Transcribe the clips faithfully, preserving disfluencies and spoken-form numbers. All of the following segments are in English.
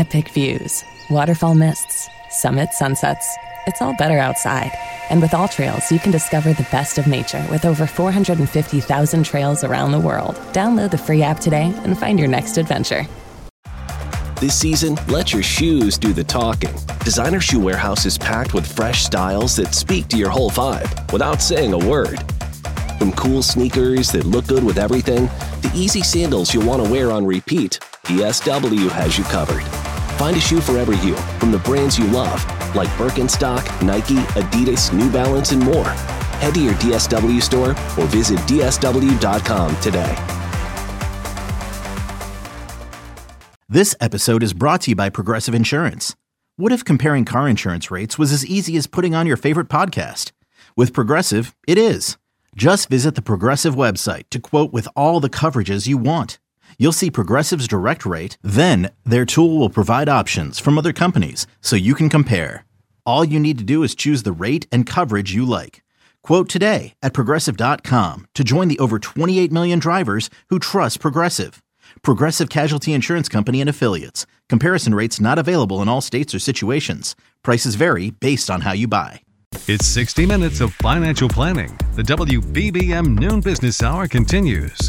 epic views, waterfall mists, summit sunsets. It's all better outside. And with AllTrails, you can discover the best of nature with over four hundred fifty thousand trails around the world. Download the free app today and find your next adventure. This season, let your shoes do the talking. Designer Shoe Warehouse is packed with fresh styles that speak to your whole vibe without saying a word. From cool sneakers that look good with everything, to easy sandals you'll want to wear on repeat, D S W has you covered. Find a shoe for every you from the brands you love, like Birkenstock, Nike, Adidas, New Balance, and more. Head to your D S W store or visit D S W dot com today. This episode is brought to you by Progressive Insurance. What if comparing car insurance rates was as easy as putting on your favorite podcast? With Progressive, it is. Just visit the Progressive website to quote with all the coverages you want. You'll see Progressive's direct rate, then their tool will provide options from other companies so you can compare. All you need to do is choose the rate and coverage you like. Quote today at Progressive dot com to join the over twenty-eight million drivers who trust Progressive. Progressive Casualty Insurance Company and Affiliates. Comparison rates not available in all states or situations. Prices vary based on how you buy. It's sixty minutes of financial planning. The W B B M Noon Business Hour continues.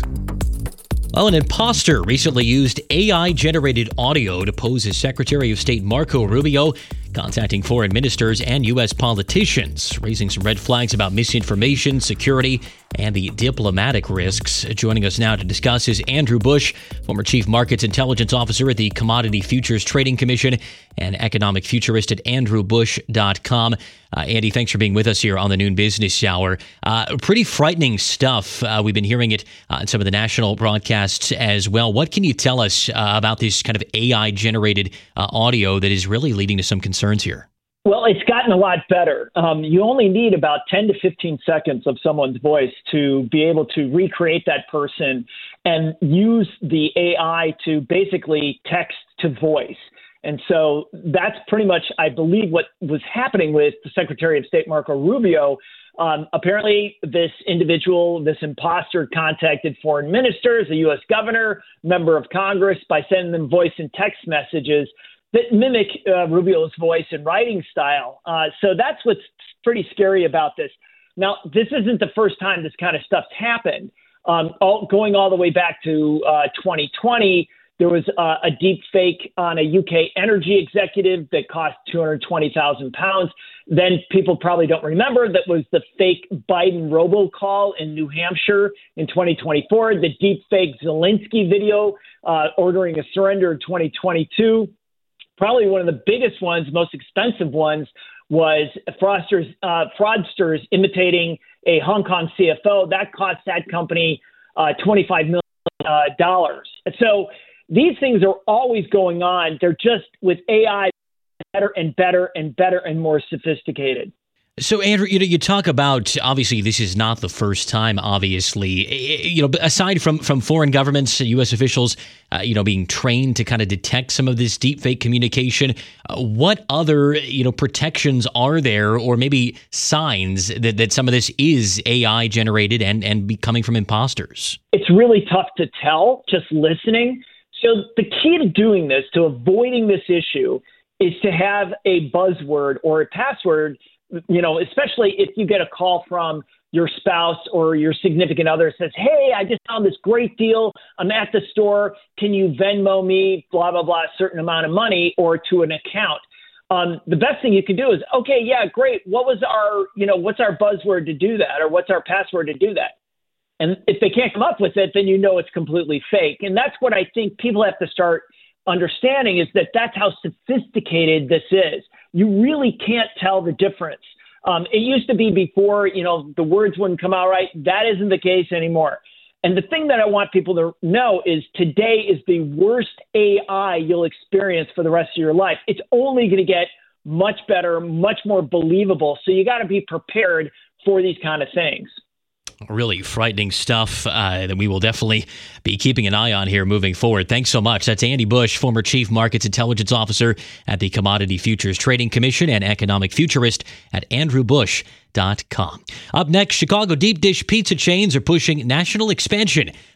Well, an imposter recently used A I-generated audio to pose as Secretary of State Marco Rubio, contacting foreign ministers and U S politicians, raising some red flags about misinformation, security, and the diplomatic risks. Joining us now to discuss is Andrew Bush, former Chief Markets Intelligence Officer at the Commodity Futures Trading Commission and economic futurist at andrew bush dot com. Uh, Andy, thanks for being with us here on the Noon Business Hour. Uh, pretty frightening stuff. Uh, we've been hearing it uh, in some of the national broadcasts as well. What can you tell us uh, about this kind of A I-generated uh, audio that is really leading to some concerns here? Well, it's gotten a lot better. Um, you only need about ten to fifteen seconds of someone's voice to be able to recreate that person and use the A I to basically text to voice. And so that's pretty much, I believe, what was happening with the Secretary of State Marco Rubio. Um, apparently, this individual, this imposter, contacted foreign ministers, a U S governor, member of Congress, by sending them voice and text messages that mimic uh, Rubio's voice and writing style. Uh, so that's what's pretty scary about this. Now, this isn't the first time this kind of stuff's happened. Um, all, going all the way back to uh, twenty twenty, there was uh, a deep fake on a U K energy executive that cost two hundred twenty thousand pounds. Then people probably don't remember that was the fake Biden robocall in New Hampshire in twenty twenty-four, the deep fake Zelensky video uh, ordering a surrender in twenty twenty-two. Probably one of the biggest ones, most expensive ones, was fraudsters, uh, fraudsters imitating a Hong Kong C F O. That cost that company uh, twenty-five million dollars. Uh, so these things are always going on. They're just, with A I, better and better and better and more sophisticated. So, Andrew, you know, you talk about, obviously, this is not the first time, obviously, you know, aside from, from foreign governments, U S officials, uh, you know, being trained to kind of detect some of this deepfake communication, uh, what other, you know, protections are there, or maybe signs that, that some of this is A I generated and, and be coming from imposters? It's really tough to tell just listening. So the key to doing this, to avoiding this issue, is to have a buzzword or a password. You know, especially if you get a call from your spouse or your significant other says, hey, I just found this great deal. I'm at the store. Can you Venmo me, blah, blah, blah, a certain amount of money, or to an account? Um, the best thing you can do is, okay, yeah, great. What was our, you know, what's our buzzword to do that? Or what's our password to do that? And if they can't come up with it, then you know it's completely fake. And that's what I think people have to start understanding, is that that's how sophisticated this is. You really can't tell the difference. Um, it used to be before, you know, the words wouldn't come out right. That isn't the case anymore. And the thing that I want people to know is today is the worst A I you'll experience for the rest of your life. It's only going to get much better, much more believable. So you got to be prepared for these kind of things. Really frightening stuff uh, that we will definitely be keeping an eye on here moving forward. Thanks so much. That's Andy Bush, former Chief Markets Intelligence Officer at the Commodity Futures Trading Commission and economic futurist at andrew bush dot com. Up next, Chicago deep dish pizza chains are pushing national expansion.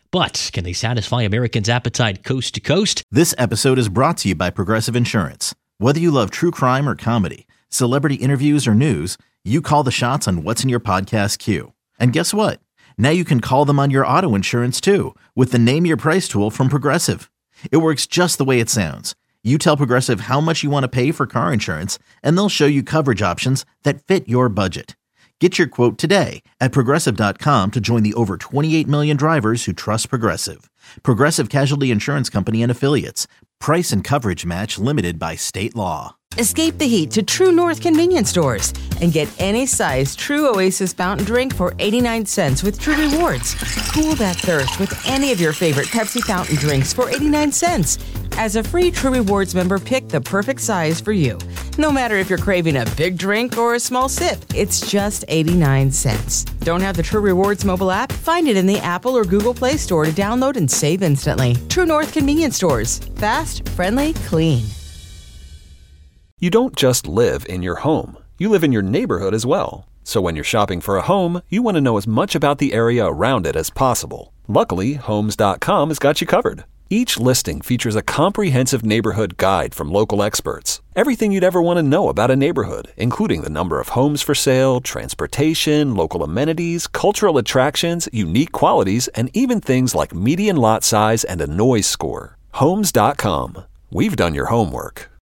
But can they satisfy Americans' appetite coast to coast? This episode is brought to you by Progressive Insurance. Whether you love true crime or comedy, celebrity interviews or news, you call the shots on what's in your podcast queue. And guess what? Now you can call them on your auto insurance too with the Name Your Price tool from Progressive. It works just the way it sounds. You tell Progressive how much you want to pay for car insurance, and they'll show you coverage options that fit your budget. Get your quote today at Progressive dot com to join the over twenty-eight million drivers who trust Progressive. Progressive Casualty Insurance Company and Affiliates. Price and coverage match limited by state law. Escape the heat to True North convenience stores and get any size True Oasis fountain drink for eighty-nine cents with True Rewards. Cool that thirst with any of your favorite Pepsi fountain drinks for eighty-nine cents. As a free True Rewards member, pick the perfect size for you. No matter if you're craving a big drink or a small sip, it's just eighty-nine cents. Don't have the True Rewards mobile app? Find it in the Apple or Google Play Store to download and save instantly. True North convenience stores. Fast, friendly, clean. You don't just live in your home. You live in your neighborhood as well. So when you're shopping for a home, you want to know as much about the area around it as possible. Luckily, Homes dot com has got you covered. Each listing features a comprehensive neighborhood guide from local experts. Everything you'd ever want to know about a neighborhood, including the number of homes for sale, transportation, local amenities, cultural attractions, unique qualities, and even things like median lot size and a noise score. Homes dot com. We've done your homework.